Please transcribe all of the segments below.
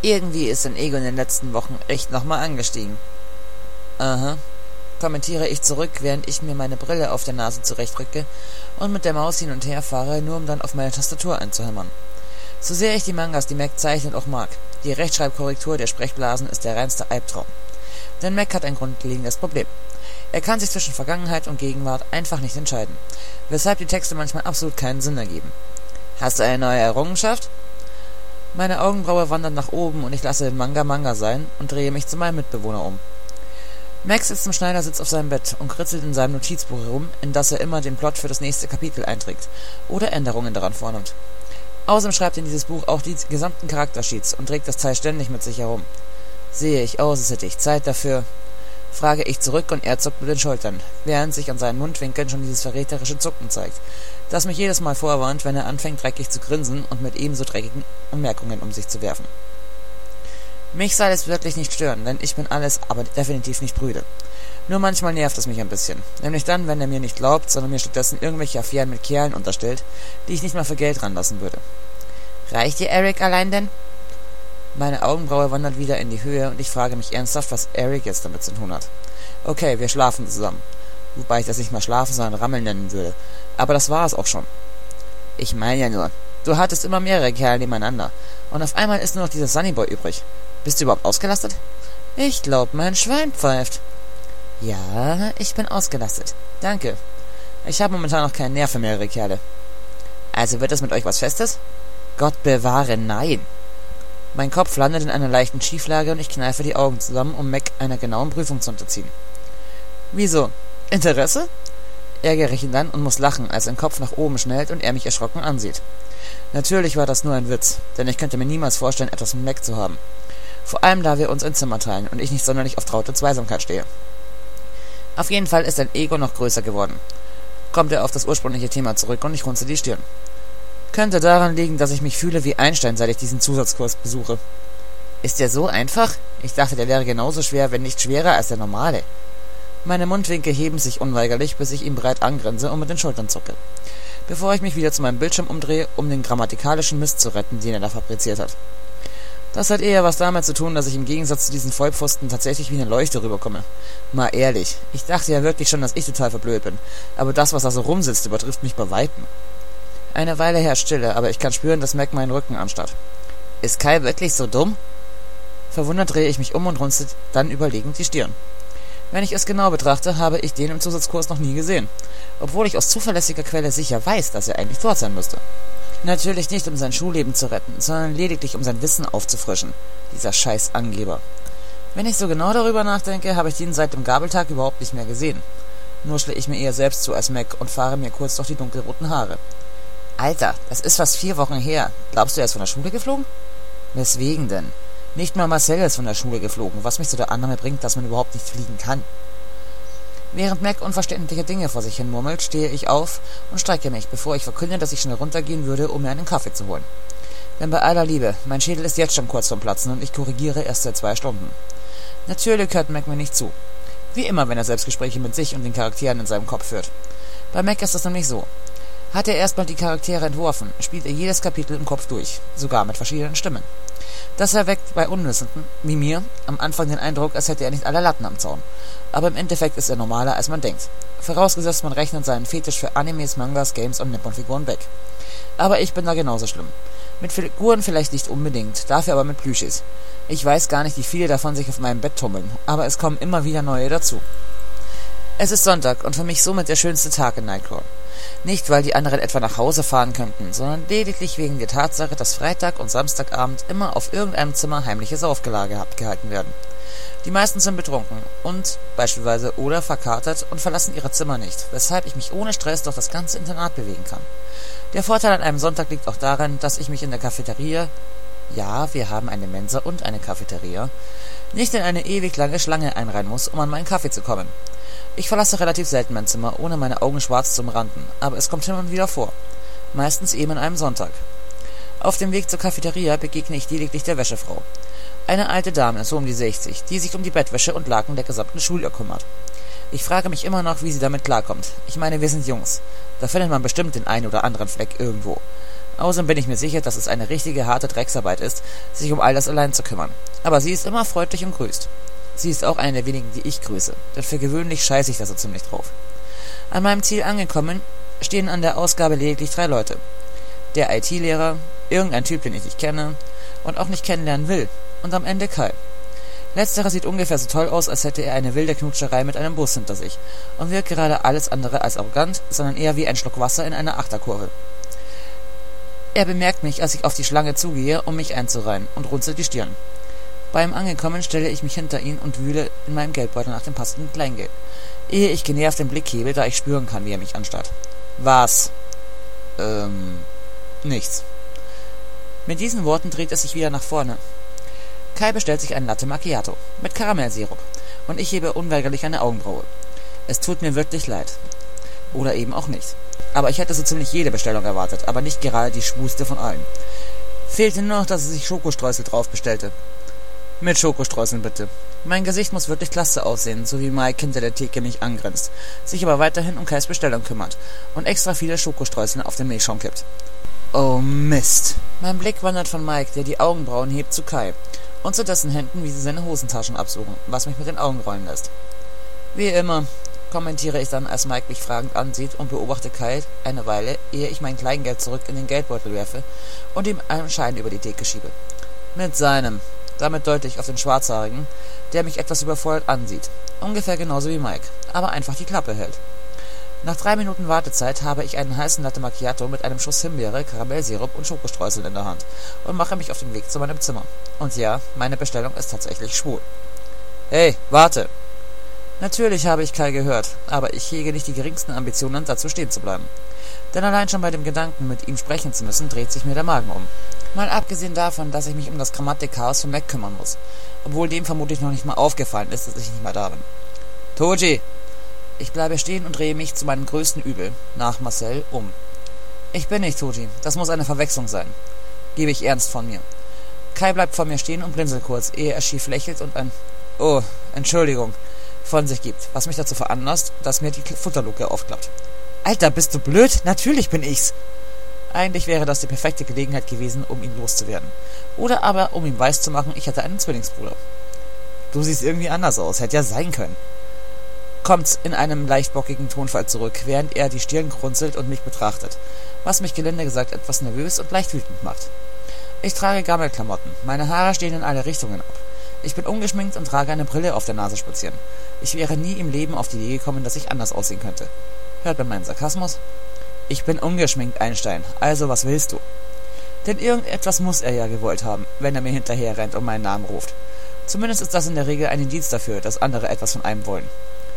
Irgendwie ist sein Ego in den letzten Wochen echt nochmal angestiegen. Aha, kommentiere ich zurück, während ich mir meine Brille auf der Nase zurechtrücke und mit der Maus hin und her fahre, nur um dann auf meine Tastatur einzuhämmern. So sehr ich die Mangas, die Mac zeichnet, auch mag, die Rechtschreibkorrektur der Sprechblasen ist der reinste Albtraum. Denn Mac hat ein grundlegendes Problem. Er kann sich zwischen Vergangenheit und Gegenwart einfach nicht entscheiden, weshalb die Texte manchmal absolut keinen Sinn ergeben. Hast du eine neue Errungenschaft? Meine Augenbraue wandert nach oben und ich lasse den Manga sein und drehe mich zu meinem Mitbewohner um. Max sitzt im Schneidersitz auf seinem Bett und kritzelt in seinem Notizbuch herum, in das er immer den Plot für das nächste Kapitel einträgt oder Änderungen daran vornimmt. Außerdem schreibt er in dieses Buch auch die gesamten Charaktersheets und trägt das Teil ständig mit sich herum. Sehe ich aus, als hätte ich Zeit dafür? Frage ich zurück und er zuckt mit den Schultern, während sich an seinen Mundwinkeln schon dieses verräterische Zucken zeigt, das mich jedes Mal vorwarnt, wenn er anfängt dreckig zu grinsen und mit ebenso dreckigen Anmerkungen um sich zu werfen. Mich soll es wirklich nicht stören, denn ich bin alles, aber definitiv nicht prüde. Nur manchmal nervt es mich ein bisschen, nämlich dann, wenn er mir nicht glaubt, sondern mir stattdessen irgendwelche Affären mit Kerlen unterstellt, die ich nicht mal für Geld ranlassen würde. Reicht dir Eric allein denn? Meine Augenbraue wandert wieder in die Höhe und ich frage mich ernsthaft, was Eric jetzt damit zu tun hat. Okay, wir schlafen zusammen. Wobei ich das nicht mal schlafen, sondern rammeln nennen würde. Aber das war es auch schon. Ich meine ja nur, du hattest immer mehrere Kerle nebeneinander. Und auf einmal ist nur noch dieser Sunnyboy übrig. Bist du überhaupt ausgelastet? Ich glaub, mein Schwein pfeift. Ja, ich bin ausgelastet. Danke. Ich habe momentan noch keinen Nerv für mehrere Kerle. Also wird es mit euch was Festes? Gott bewahre, nein. Mein Kopf landet in einer leichten Schieflage und ich kneife die Augen zusammen, um Mac einer genauen Prüfung zu unterziehen. Wieso? Interesse? Ärgere ich ihn dann und muss lachen, als sein Kopf nach oben schnellt und er mich erschrocken ansieht. Natürlich war das nur ein Witz, denn ich könnte mir niemals vorstellen, etwas mit Mac zu haben. Vor allem, da wir uns ein Zimmer teilen und ich nicht sonderlich auf traute Zweisamkeit stehe. Auf jeden Fall ist sein Ego noch größer geworden. Kommt er auf das ursprüngliche Thema zurück und ich runze die Stirn. Könnte daran liegen, dass ich mich fühle wie Einstein, seit ich diesen Zusatzkurs besuche. Ist der so einfach? Ich dachte, der wäre genauso schwer, wenn nicht schwerer als der normale. Meine Mundwinkel heben sich unweigerlich, bis ich ihm breit angrinse und mit den Schultern zucke, bevor ich mich wieder zu meinem Bildschirm umdrehe, um den grammatikalischen Mist zu retten, den er da fabriziert hat. Das hat eher was damit zu tun, dass ich im Gegensatz zu diesen Vollpfosten tatsächlich wie eine Leuchte rüberkomme. Mal ehrlich, ich dachte ja wirklich schon, dass ich total verblödet bin, aber das, was da so rumsitzt, übertrifft mich bei Weitem. Eine Weile herrscht Stille, aber ich kann spüren, dass Mac meinen Rücken anstarrt. Ist Kai wirklich so dumm? Verwundert drehe ich mich um und runzel dann überlegend die Stirn. Wenn ich es genau betrachte, habe ich den im Zusatzkurs noch nie gesehen, obwohl ich aus zuverlässiger Quelle sicher weiß, dass er eigentlich dort sein müsste. Natürlich nicht, um sein Schulleben zu retten, sondern lediglich, um sein Wissen aufzufrischen. Dieser scheiß Angeber. Wenn ich so genau darüber nachdenke, habe ich ihn seit dem Gabeltag überhaupt nicht mehr gesehen. Nuschle ich mir eher selbst zu als Mac und fahre mir kurz durch die dunkelroten Haare. Alter, das ist fast 4 Wochen her. Glaubst du, er ist von der Schule geflogen? Weswegen denn? Nicht mal Marcel ist von der Schule geflogen, was mich zu der Annahme bringt, dass man überhaupt nicht fliegen kann. Während Mac unverständliche Dinge vor sich hin murmelt, stehe ich auf und strecke mich, bevor ich verkünde, dass ich schnell runtergehen würde, um mir einen Kaffee zu holen. Denn bei aller Liebe, mein Schädel ist jetzt schon kurz vorm Platzen und ich korrigiere erst seit 2 Stunden. Natürlich hört Mac mir nicht zu. Wie immer, wenn er Selbstgespräche mit sich und den Charakteren in seinem Kopf führt. Bei Mac ist das nämlich so. Hat er erstmal die Charaktere entworfen, spielt er jedes Kapitel im Kopf durch, sogar mit verschiedenen Stimmen. Das erweckt bei Unwissenden, wie mir, am Anfang den Eindruck, als hätte er nicht alle Latten am Zaun. Aber im Endeffekt ist er normaler, als man denkt. Vorausgesetzt, man rechnet seinen Fetisch für Animes, Mangas, Games und Nippon-Figuren weg. Aber ich bin da genauso schlimm. Mit Figuren vielleicht nicht unbedingt, dafür aber mit Plüschis. Ich weiß gar nicht, wie viele davon sich auf meinem Bett tummeln, aber es kommen immer wieder neue dazu. Es ist Sonntag und für mich somit der schönste Tag in Nightcrawler. Nicht, weil die anderen etwa nach Hause fahren könnten, sondern lediglich wegen der Tatsache, dass Freitag und Samstagabend immer auf irgendeinem Zimmer heimliche Saufgelage abgehalten werden. Die meisten sind betrunken und, beispielsweise, oder verkatert und verlassen ihre Zimmer nicht, weshalb ich mich ohne Stress durch das ganze Internat bewegen kann. Der Vorteil an einem Sonntag liegt auch darin, dass ich mich in der Cafeteria, ja, wir haben eine Mensa und eine Cafeteria, nicht in eine ewig lange Schlange einreihen muss, um an meinen Kaffee zu kommen. Ich verlasse relativ selten mein Zimmer, ohne meine Augen schwarz zu umranden, aber es kommt hin und wieder vor. Meistens eben an einem Sonntag. Auf dem Weg zur Cafeteria begegne ich lediglich der Wäschefrau. Eine alte Dame, so um die 60, die sich um die Bettwäsche und Laken der gesamten Schule kümmert. Ich frage mich immer noch, wie sie damit klarkommt. Ich meine, wir sind Jungs. Da findet man bestimmt den einen oder anderen Fleck irgendwo. Außerdem bin ich mir sicher, dass es eine richtige harte Drecksarbeit ist, sich um all das allein zu kümmern. Aber sie ist immer freundlich und grüßt. Sie ist auch eine der wenigen, die ich grüße, denn für gewöhnlich scheiße ich da so ziemlich drauf. An meinem Ziel angekommen, stehen an der Ausgabe lediglich 3 Leute. Der IT-Lehrer, irgendein Typ, den ich nicht kenne und auch nicht kennenlernen will, und am Ende Kai. Letzterer sieht ungefähr so toll aus, als hätte er eine wilde Knutscherei mit einem Bus hinter sich und wirkt gerade alles andere als arrogant, sondern eher wie ein Schluck Wasser in einer Achterkurve. Er bemerkt mich, als ich auf die Schlange zugehe, um mich einzureihen, und runzelt die Stirn. Bei ihm angekommen, stelle ich mich hinter ihn und wühle in meinem Geldbeutel nach dem passenden Kleingeld, ehe ich genervt den Blick hebe, da ich spüren kann, wie er mich anstarrt. Was? Nichts. Mit diesen Worten dreht er sich wieder nach vorne. Kai bestellt sich einen Latte Macchiato mit Karamellsirup und ich hebe unweigerlich eine Augenbraue. Es tut mir wirklich leid. Oder eben auch nicht. Aber ich hätte so ziemlich jede Bestellung erwartet, aber nicht gerade die schwulste von allen. Fehlte nur noch, dass er sich Schokostreusel drauf bestellte. Mit Schokostreuseln bitte. Mein Gesicht muss wirklich klasse aussehen, so wie Mike hinter der Theke mich angrinst, sich aber weiterhin um Kais Bestellung kümmert und extra viele Schokostreusel auf den Milchschaum kippt. Oh Mist. Mein Blick wandert von Mike, der die Augenbrauen hebt, zu Kai und zu dessen Händen, wie sie seine Hosentaschen absuchen, was mich mit den Augen rollen lässt. Wie immer, kommentiere ich dann, als Mike mich fragend ansieht und beobachte Kai eine Weile, ehe ich mein Kleingeld zurück in den Geldbeutel werfe und ihm einen Schein über die Theke schiebe. Mit seinem. Damit deute ich auf den Schwarzhaarigen, der mich etwas überfordert ansieht. Ungefähr genauso wie Mike, aber einfach die Klappe hält. Nach 3 Minuten Wartezeit habe ich einen heißen Latte Macchiato mit einem Schuss Himbeere, Karamellsirup und Schokostreuseln in der Hand und mache mich auf den Weg zu meinem Zimmer. Und ja, meine Bestellung ist tatsächlich schwul. Hey, warte! Natürlich habe ich Kai gehört, aber ich hege nicht die geringsten Ambitionen, dazu stehen zu bleiben. Denn allein schon bei dem Gedanken, mit ihm sprechen zu müssen, dreht sich mir der Magen um. Mal abgesehen davon, dass ich mich um das Grammatikchaos von Mac kümmern muss, obwohl dem vermutlich noch nicht mal aufgefallen ist, dass ich nicht mehr da bin. Toji! Ich bleibe stehen und drehe mich zu meinem größten Übel, nach Marcel, um. Ich bin nicht Toji, das muss eine Verwechslung sein, gebe ich ernst von mir. Kai bleibt vor mir stehen und blinzelt kurz, ehe er schief lächelt und ein »Oh, Entschuldigung« von sich gibt, was mich dazu veranlasst, dass mir die Futterluke aufklappt. »Alter, bist du blöd? Natürlich bin ich's!« Eigentlich wäre das die perfekte Gelegenheit gewesen, um ihn loszuwerden. Oder aber, um ihm weiszumachen, ich hätte einen Zwillingsbruder. »Du siehst irgendwie anders aus, hätte ja sein können«, kommt in einem leicht bockigen Tonfall zurück, während er die Stirn runzelt und mich betrachtet, was mich gelinde gesagt etwas nervös und leicht wütend macht. Ich trage Gammelklamotten, meine Haare stehen in alle Richtungen ab. Ich bin ungeschminkt und trage eine Brille auf der Nase spazieren. Ich wäre nie im Leben auf die Idee gekommen, dass ich anders aussehen könnte. Hört man meinen Sarkasmus? Ich bin ungeschminkt, Einstein, also was willst du? Denn irgendetwas muss er ja gewollt haben, wenn er mir hinterher rennt und meinen Namen ruft. Zumindest ist das in der Regel ein Indiz dafür, dass andere etwas von einem wollen.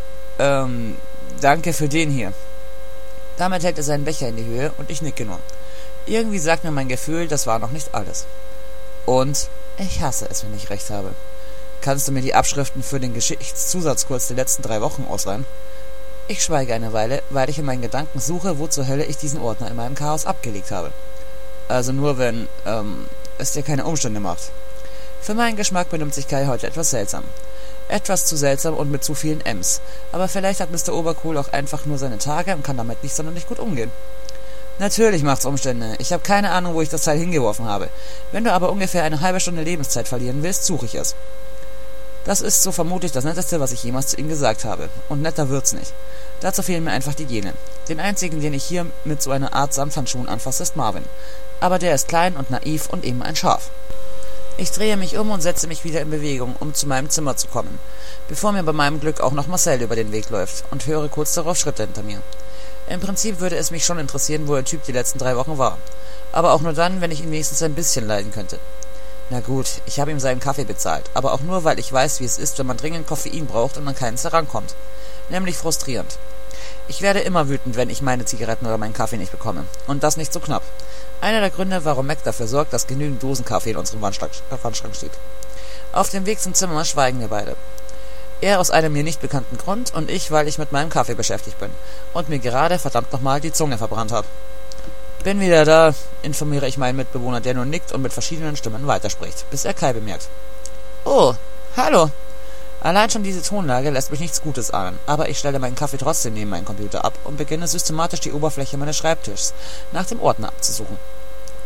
Danke für den hier. Damit hält er seinen Becher in die Höhe und ich nicke nur. Irgendwie sagt mir mein Gefühl, das war noch nicht alles. Und ich hasse es, wenn ich recht habe. Kannst du mir die Abschriften für den Geschichtszusatzkurs der letzten 3 Wochen ausleihen? Ich schweige eine Weile, weil ich in meinen Gedanken suche, wo zur Hölle ich diesen Ordner in meinem Chaos abgelegt habe. Also nur wenn, es dir keine Umstände macht. Für meinen Geschmack benimmt sich Kai heute etwas seltsam. Etwas zu seltsam und mit zu vielen M's. Aber vielleicht hat Mr. Obercool auch einfach nur seine Tage und kann damit nicht sonderlich gut umgehen. Natürlich macht's Umstände. Ich habe keine Ahnung, wo ich das Teil hingeworfen habe. Wenn du aber ungefähr eine halbe Stunde Lebenszeit verlieren willst, suche ich es. Das ist so vermutlich das Netteste, was ich jemals zu ihm gesagt habe. Und netter wird's nicht. Dazu fehlen mir einfach die Gene. Den einzigen, den ich hier mit so einer Art Samthandschuhen anfasse, ist Marvin. Aber der ist klein und naiv und eben ein Schaf. Ich drehe mich um und setze mich wieder in Bewegung, um zu meinem Zimmer zu kommen, bevor mir bei meinem Glück auch noch Marcel über den Weg läuft, und höre kurz darauf Schritte hinter mir. Im Prinzip würde es mich schon interessieren, wo der Typ die letzten 3 Wochen war. Aber auch nur dann, wenn ich ihn wenigstens ein bisschen leiden könnte. Na gut, ich habe ihm seinen Kaffee bezahlt, aber auch nur, weil ich weiß, wie es ist, wenn man dringend Koffein braucht und an keins herankommt. Nämlich frustrierend. Ich werde immer wütend, wenn ich meine Zigaretten oder meinen Kaffee nicht bekomme. Und das nicht so knapp. Einer der Gründe, warum Mac dafür sorgt, dass genügend Dosenkaffee in unserem Wandschrank steht. Auf dem Weg zum Zimmer schweigen wir beide. Er aus einem mir nicht bekannten Grund und ich, weil ich mit meinem Kaffee beschäftigt bin und mir gerade verdammt nochmal die Zunge verbrannt habe. Bin wieder da, informiere ich meinen Mitbewohner, der nur nickt und mit verschiedenen Stimmen weiterspricht, bis er Kai bemerkt. Oh, hallo. Allein schon diese Tonlage lässt mich nichts Gutes ahnen, aber ich stelle meinen Kaffee trotzdem neben meinen Computer ab und beginne systematisch die Oberfläche meines Schreibtischs nach dem Ordner abzusuchen.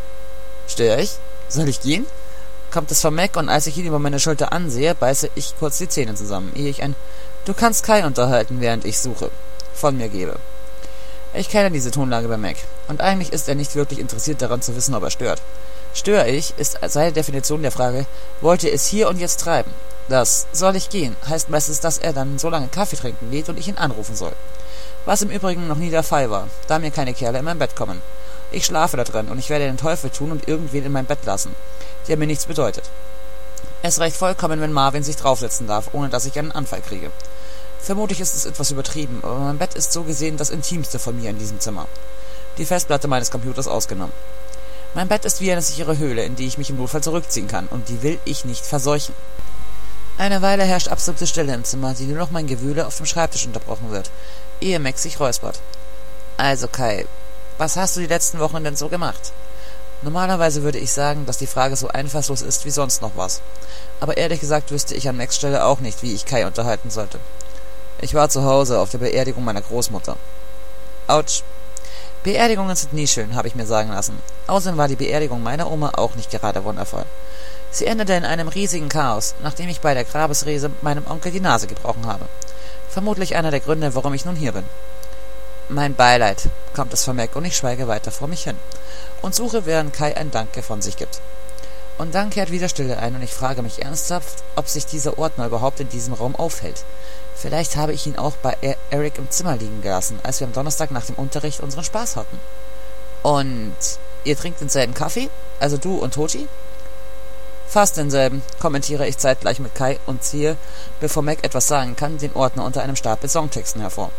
Störe ich? Soll ich gehen? Kommt es von Mac, und als ich ihn über meine Schulter ansehe, beiße ich kurz die Zähne zusammen, ehe ich ein »Du kannst Kai unterhalten, während ich suche« von mir gebe. Ich kenne diese Tonlage bei Mac, und eigentlich ist er nicht wirklich interessiert daran zu wissen, ob er stört. Störe ich, ist seine Definition der Frage, wollte es hier und jetzt treiben. Das »Soll ich gehen« heißt meistens, dass er dann so lange Kaffee trinken geht und ich ihn anrufen soll. Was im Übrigen noch nie der Fall war, da mir keine Kerle in mein Bett kommen. Ich schlafe da drin und ich werde den Teufel tun und irgendwen in mein Bett lassen, der mir nichts bedeutet. Es reicht vollkommen, wenn Marvin sich draufsetzen darf, ohne dass ich einen Anfall kriege. Vermutlich ist es etwas übertrieben, aber mein Bett ist so gesehen das Intimste von mir in diesem Zimmer. Die Festplatte meines Computers ausgenommen. Mein Bett ist wie eine sichere Höhle, in die ich mich im Notfall zurückziehen kann, und die will ich nicht verseuchen. Eine Weile herrscht absolute Stille im Zimmer, die nur noch mein Gewühle auf dem Schreibtisch unterbrochen wird, ehe Max sich räuspert. Also Kai, was hast du die letzten Wochen denn so gemacht? Normalerweise würde ich sagen, dass die Frage so einfallslos ist wie sonst noch was. Aber ehrlich gesagt wüsste ich an Max Stelle auch nicht, wie ich Kai unterhalten sollte. Ich war zu Hause auf der Beerdigung meiner Großmutter. Autsch. Beerdigungen sind nie schön, habe ich mir sagen lassen. Außerdem war die Beerdigung meiner Oma auch nicht gerade wundervoll. Sie endete in einem riesigen Chaos, nachdem ich bei der Grabesrese meinem Onkel die Nase gebrochen habe. Vermutlich einer der Gründe, warum ich nun hier bin. Mein Beileid, kommt es von Mac, und ich schweige weiter vor mich hin und suche, während Kai ein Danke von sich gibt. Und dann kehrt wieder Stille ein, und ich frage mich ernsthaft, ob sich dieser Ordner überhaupt in diesem Raum aufhält. Vielleicht habe ich ihn auch bei Eric im Zimmer liegen gelassen, als wir am Donnerstag nach dem Unterricht unseren Spaß hatten. Und ihr trinkt denselben Kaffee? Also du und Toji? Fast denselben, kommentiere ich zeitgleich mit Kai und ziehe, bevor Mac etwas sagen kann, den Ordner unter einem Stapel Songtexten hervor.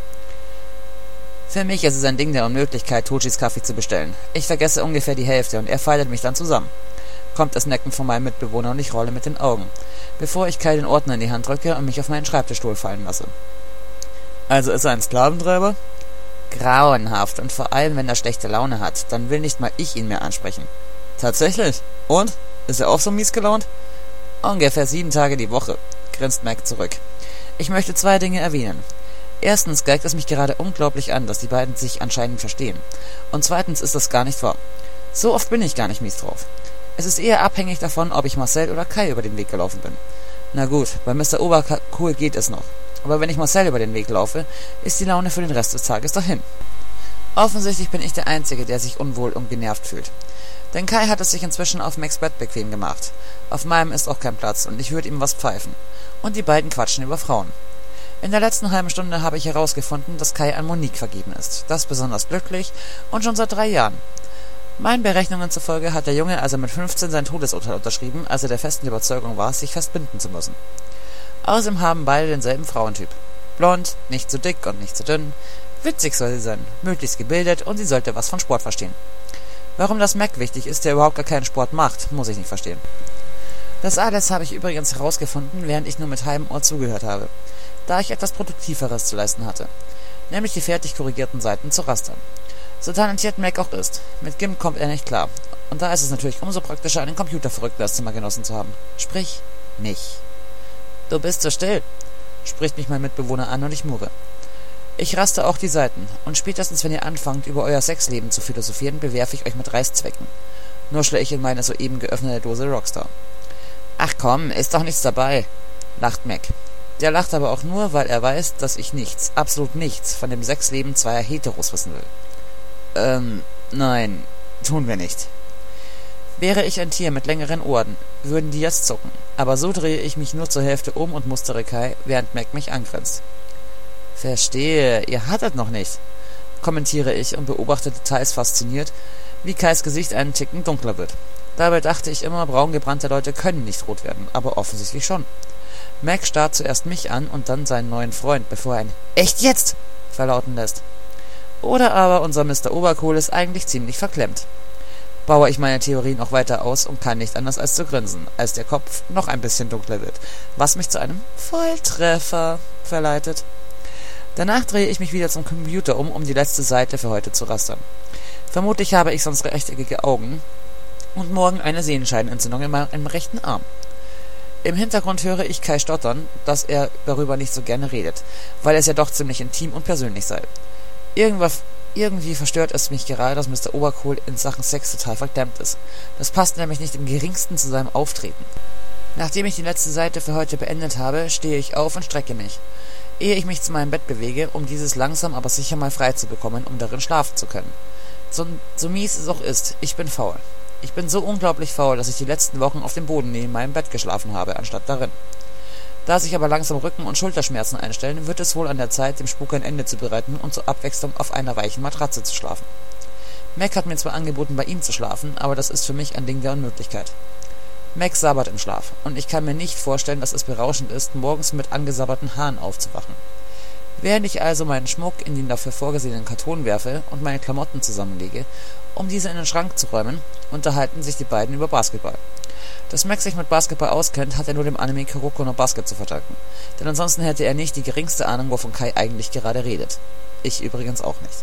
Für mich ist es ein Ding der Unmöglichkeit, Tojis Kaffee zu bestellen. Ich vergesse ungefähr die Hälfte, und er faltet mich dann zusammen. Kommt das Necken von meinem Mitbewohner, und ich rolle mit den Augen, bevor ich Kai den Ordner in die Hand drücke und mich auf meinen Schreibtischstuhl fallen lasse. Also ist er ein Sklaventreiber? Grauenhaft, und vor allem, wenn er schlechte Laune hat, dann will nicht mal ich ihn mehr ansprechen. Tatsächlich? Und? Ist er auch so mies gelaunt? Ungefähr 7 Tage die Woche, grinst Mac zurück. Ich möchte 2 Dinge erwähnen. Erstens geigt es mich gerade unglaublich an, dass die beiden sich anscheinend verstehen. Und zweitens ist das gar nicht wahr. So oft bin ich gar nicht mies drauf. Es ist eher abhängig davon, ob ich Marcel oder Kai über den Weg gelaufen bin. Na gut, bei Mr. Obercool geht es noch. Aber wenn ich Marcel über den Weg laufe, ist die Laune für den Rest des Tages dahin. Offensichtlich bin ich der Einzige, der sich unwohl und genervt fühlt. Denn Kai hat es sich inzwischen auf Macs Bett bequem gemacht. Auf meinem ist auch kein Platz, und ich würde ihm was pfeifen. Und die beiden quatschen über Frauen. In der letzten halben Stunde habe ich herausgefunden, dass Kai an Monique vergeben ist. Das besonders glücklich und schon seit 3 Jahren. Meinen Berechnungen zufolge hat der Junge also mit 15 sein Todesurteil unterschrieben, als er der festen Überzeugung war, sich festbinden zu müssen. Außerdem haben beide denselben Frauentyp. Blond, nicht zu dick und nicht zu dünn. Witzig soll sie sein, möglichst gebildet, und sie sollte was von Sport verstehen. Warum das Mac wichtig ist, der überhaupt gar keinen Sport macht, muss ich nicht verstehen. Das alles habe ich übrigens herausgefunden, während ich nur mit halbem Ohr zugehört habe, da ich etwas Produktiveres zu leisten hatte, nämlich die fertig korrigierten Seiten zu rastern. So talentiert Mac auch ist, mit GIMP kommt er nicht klar, und da ist es natürlich umso praktischer, einen Computerverrückten als Zimmergenossen zu haben. Sprich, mich. Du bist so still, spricht mich mein Mitbewohner an, und ich murre. Ich raste auch die Seiten, und spätestens wenn ihr anfangt, über euer Sexleben zu philosophieren, bewerfe ich euch mit Reißzwecken, nuschle ich in meine soeben geöffnete Dose Rockstar. Ach komm, ist doch nichts dabei, lacht Mac. Der lacht aber auch nur, weil er weiß, dass ich nichts, absolut nichts, von dem Sexleben zweier Heteros wissen will. Nein, tun wir nicht. Wäre ich ein Tier mit längeren Ohren, würden die jetzt zucken, aber so drehe ich mich nur zur Hälfte um und mustere Kai, während Mac mich angrinst. Verstehe, ihr hattet noch nicht, kommentiere ich und beobachte details fasziniert, wie Kais Gesicht einen Ticken dunkler wird. Dabei dachte ich immer, braungebrannte Leute können nicht rot werden, aber offensichtlich schon. Mac starrt zuerst mich an und dann seinen neuen Freund, bevor er ein »Echt jetzt?« verlauten lässt. Oder aber unser Mr. Obercool ist eigentlich ziemlich verklemmt. Baue ich meine Theorie noch weiter aus und kann nicht anders als zu grinsen, als der Kopf noch ein bisschen dunkler wird, was mich zu einem Volltreffer verleitet. Danach drehe ich mich wieder zum Computer um die letzte Seite für heute zu rastern. Vermutlich habe ich sonst rechteckige Augen und morgen eine Sehenscheidenentzündung in meinem rechten Arm. Im Hintergrund höre ich Kai stottern, dass er darüber nicht so gerne redet, weil es ja doch ziemlich intim und persönlich sei. Irgendwie verstört es mich gerade, dass Mr. Obercool in Sachen Sex total verdammt ist. Das passt nämlich nicht im geringsten zu seinem Auftreten. Nachdem ich die letzte Seite für heute beendet habe, stehe ich auf und strecke mich, ehe ich mich zu meinem Bett bewege, um dieses langsam aber sicher mal frei zu bekommen, um darin schlafen zu können. So mies es auch ist, ich bin faul. Ich bin so unglaublich faul, dass ich die letzten Wochen auf dem Boden neben meinem Bett geschlafen habe, anstatt darin. Da sich aber langsam Rücken- und Schulterschmerzen einstellen, wird es wohl an der Zeit, dem Spuk ein Ende zu bereiten und zur Abwechslung auf einer weichen Matratze zu schlafen. Mac hat mir zwar angeboten, bei ihm zu schlafen, aber das ist für mich ein Ding der Unmöglichkeit. Mac sabbert im Schlaf, und ich kann mir nicht vorstellen, dass es berauschend ist, morgens mit angesabberten Haaren aufzuwachen. Während ich also meinen Schmuck in den dafür vorgesehenen Karton werfe und meine Klamotten zusammenlege, um diese in den Schrank zu räumen, unterhalten sich die beiden über Basketball. Dass Mac sich mit Basketball auskennt, hat er nur dem Anime Kuroko no Basket zu verdanken, denn ansonsten hätte er nicht die geringste Ahnung, wovon Kai eigentlich gerade redet. Ich übrigens auch nicht.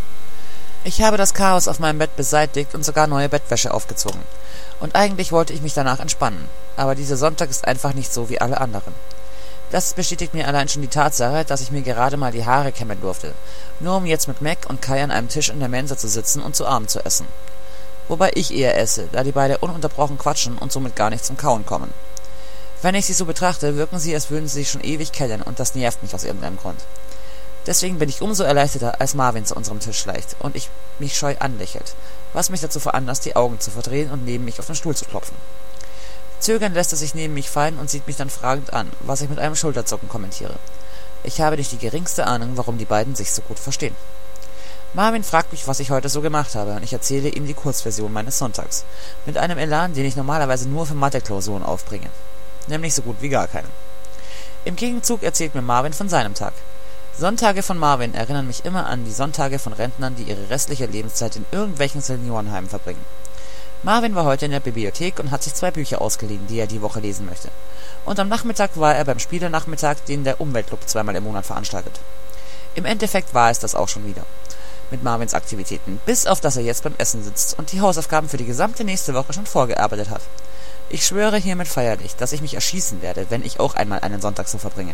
Ich habe das Chaos auf meinem Bett beseitigt und sogar neue Bettwäsche aufgezogen. Und eigentlich wollte ich mich danach entspannen, aber dieser Sonntag ist einfach nicht so wie alle anderen. Das bestätigt mir allein schon die Tatsache, dass ich mir gerade mal die Haare kämmen durfte, nur um jetzt mit Mac und Kai an einem Tisch in der Mensa zu sitzen und zu Abend zu essen. Wobei ich eher esse, da die beide ununterbrochen quatschen und somit gar nicht zum Kauen kommen. Wenn ich sie so betrachte, wirken sie, als würden sie sich schon ewig kennen, und das nervt mich aus irgendeinem Grund. Deswegen bin ich umso erleichterter, als Marvin zu unserem Tisch schleicht und ich mich scheu anlächelt, was mich dazu veranlasst, die Augen zu verdrehen und neben mich auf den Stuhl zu klopfen. Zögernd lässt er sich neben mich fallen und sieht mich dann fragend an, was ich mit einem Schulterzucken kommentiere. Ich habe nicht die geringste Ahnung, warum die beiden sich so gut verstehen. Marvin fragt mich, was ich heute so gemacht habe, und ich erzähle ihm die Kurzversion meines Sonntags, mit einem Elan, den ich normalerweise nur für Mathe-Klausuren aufbringe. Nämlich so gut wie gar keinen. Im Gegenzug erzählt mir Marvin von seinem Tag. Sonntage von Marvin erinnern mich immer an die Sonntage von Rentnern, die ihre restliche Lebenszeit in irgendwelchen Seniorenheimen verbringen. Marvin war heute in der Bibliothek und hat sich 2 Bücher ausgeliehen, die er die Woche lesen möchte. Und am Nachmittag war er beim Spielenachmittag, den der Umweltclub 2-mal im Monat veranstaltet. Im Endeffekt war es das auch schon wieder mit Marvins Aktivitäten, bis auf dass er jetzt beim Essen sitzt und die Hausaufgaben für die gesamte nächste Woche schon vorgearbeitet hat. Ich schwöre hiermit feierlich, dass ich mich erschießen werde, wenn ich auch einmal einen Sonntag so verbringe.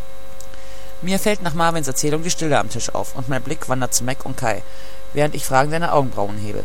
Mir fällt nach Marvins Erzählung die Stille am Tisch auf und mein Blick wandert zu Mac und Kai, während ich fragend eine Augenbrauen hebe.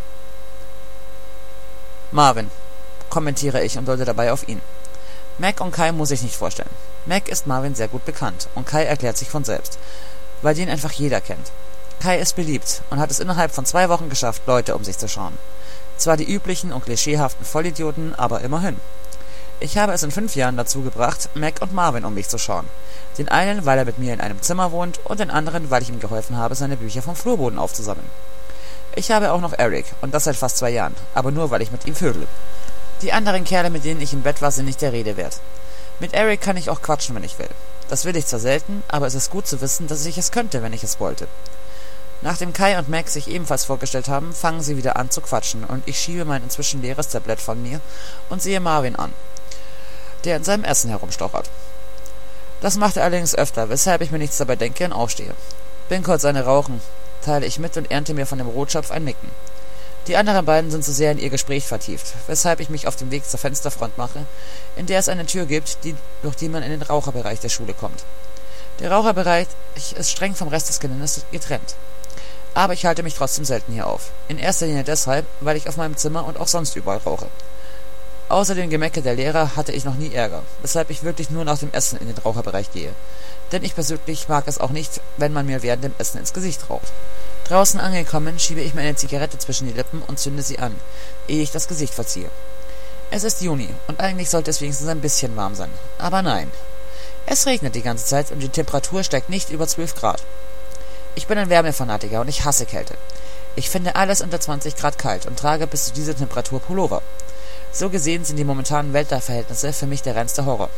Marvin, kommentiere ich und deute dabei auf ihn. Mac und Kai muss ich nicht vorstellen. Mac ist Marvin sehr gut bekannt und Kai erklärt sich von selbst, weil den einfach jeder kennt. Kai ist beliebt und hat es innerhalb von 2 Wochen geschafft, Leute um sich zu schauen. Zwar die üblichen und klischeehaften Vollidioten, aber immerhin. Ich habe es in 5 Jahren dazu gebracht, Mac und Marvin um mich zu schauen. Den einen, weil er mit mir in einem Zimmer wohnt, und den anderen, weil ich ihm geholfen habe, seine Bücher vom Flurboden aufzusammeln. Ich habe auch noch Eric, und das seit fast 2 Jahren, aber nur, weil ich mit ihm vögele. Die anderen Kerle, mit denen ich im Bett war, sind nicht der Rede wert. Mit Eric kann ich auch quatschen, wenn ich will. Das will ich zwar selten, aber es ist gut zu wissen, dass ich es könnte, wenn ich es wollte. Nachdem Kai und Mac sich ebenfalls vorgestellt haben, fangen sie wieder an zu quatschen, und ich schiebe mein inzwischen leeres Tablett von mir und sehe Marvin an, der in seinem Essen herumstochert. Das macht er allerdings öfter, weshalb ich mir nichts dabei denke und aufstehe. Bin kurz eine rauchen, teile ich mit und ernte mir von dem Rotschopf ein Nicken. Die anderen beiden sind zu sehr in ihr Gespräch vertieft, weshalb ich mich auf den Weg zur Fensterfront mache, in der es eine Tür gibt, durch die man in den Raucherbereich der Schule kommt. Der Raucherbereich ist streng vom Rest des Geländes getrennt. Aber ich halte mich trotzdem selten hier auf. In erster Linie deshalb, weil ich auf meinem Zimmer und auch sonst überall rauche. Außer dem Gemecker der Lehrer hatte ich noch nie Ärger, weshalb ich wirklich nur nach dem Essen in den Raucherbereich gehe. Denn ich persönlich mag es auch nicht, wenn man mir während dem Essen ins Gesicht raucht. Draußen angekommen, schiebe ich mir eine Zigarette zwischen die Lippen und zünde sie an, ehe ich das Gesicht verziehe. Es ist Juni und eigentlich sollte es wenigstens ein bisschen warm sein. Aber nein. Es regnet die ganze Zeit und die Temperatur steigt nicht über 12 Grad. Ich bin ein Wärmefanatiker und ich hasse Kälte. Ich finde alles unter 20 Grad kalt und trage bis zu dieser Temperatur Pullover. So gesehen sind die momentanen Wetterverhältnisse für mich der reinste Horror.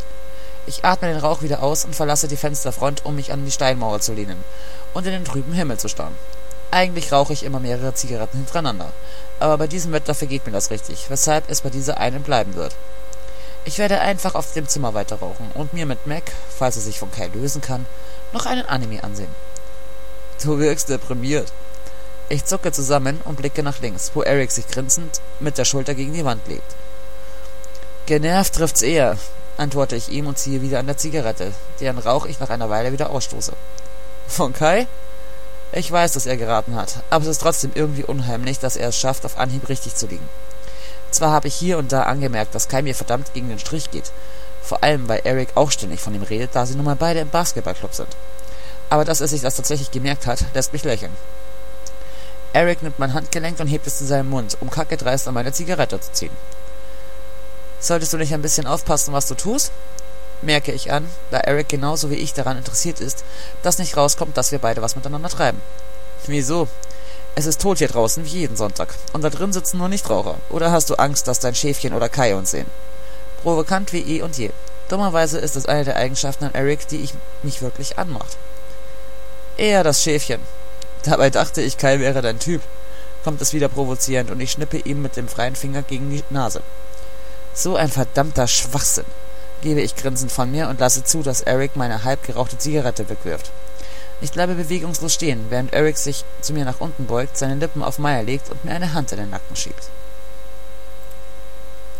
Ich atme den Rauch wieder aus und verlasse die Fensterfront, um mich an die Steinmauer zu lehnen und in den trüben Himmel zu starren. Eigentlich rauche ich immer mehrere Zigaretten hintereinander, aber bei diesem Wetter vergeht mir das richtig, weshalb es bei dieser einen bleiben wird. Ich werde einfach auf dem Zimmer weiter rauchen und mir mit Mac, falls er sich von Kai lösen kann, noch einen Anime ansehen. Du wirkst deprimiert. Ich zucke zusammen und blicke nach links, wo Eric sich grinsend mit der Schulter gegen die Wand legt. Genervt trifft's eher, antworte ich ihm und ziehe wieder an der Zigarette, deren Rauch ich nach einer Weile wieder ausstoße. Von Kai? Ich weiß, dass er geraten hat, aber es ist trotzdem irgendwie unheimlich, dass er es schafft, auf Anhieb richtig zu liegen. Zwar habe ich hier und da angemerkt, dass Kai mir verdammt gegen den Strich geht. Vor allem, weil Eric auch ständig von ihm redet, da sie nun mal beide im Basketballclub sind. Aber dass er sich das tatsächlich gemerkt hat, lässt mich lächeln. Eric nimmt mein Handgelenk und hebt es zu seinem Mund, um kackedreist an meine Zigarette zu ziehen. Solltest du nicht ein bisschen aufpassen, was du tust? Merke ich an, da Eric genauso wie ich daran interessiert ist, dass nicht rauskommt, dass wir beide was miteinander treiben. Wieso? Es ist tot hier draußen wie jeden Sonntag. Und da drin sitzen nur Nichtraucher. Oder hast du Angst, dass dein Schäfchen oder Kai uns sehen? Provokant wie eh und je. Dummerweise ist es eine der Eigenschaften an Eric, die mich wirklich anmacht. Eher das Schäfchen. Dabei dachte ich, Kai wäre dein Typ. Kommt es wieder provozierend und ich schnippe ihm mit dem freien Finger gegen die Nase. So ein verdammter Schwachsinn, gebe ich grinsend von mir und lasse zu, dass Eric meine halb gerauchte Zigarette wegwirft. Ich bleibe bewegungslos stehen, während Eric sich zu mir nach unten beugt, seine Lippen auf Meier legt und mir eine Hand in den Nacken schiebt.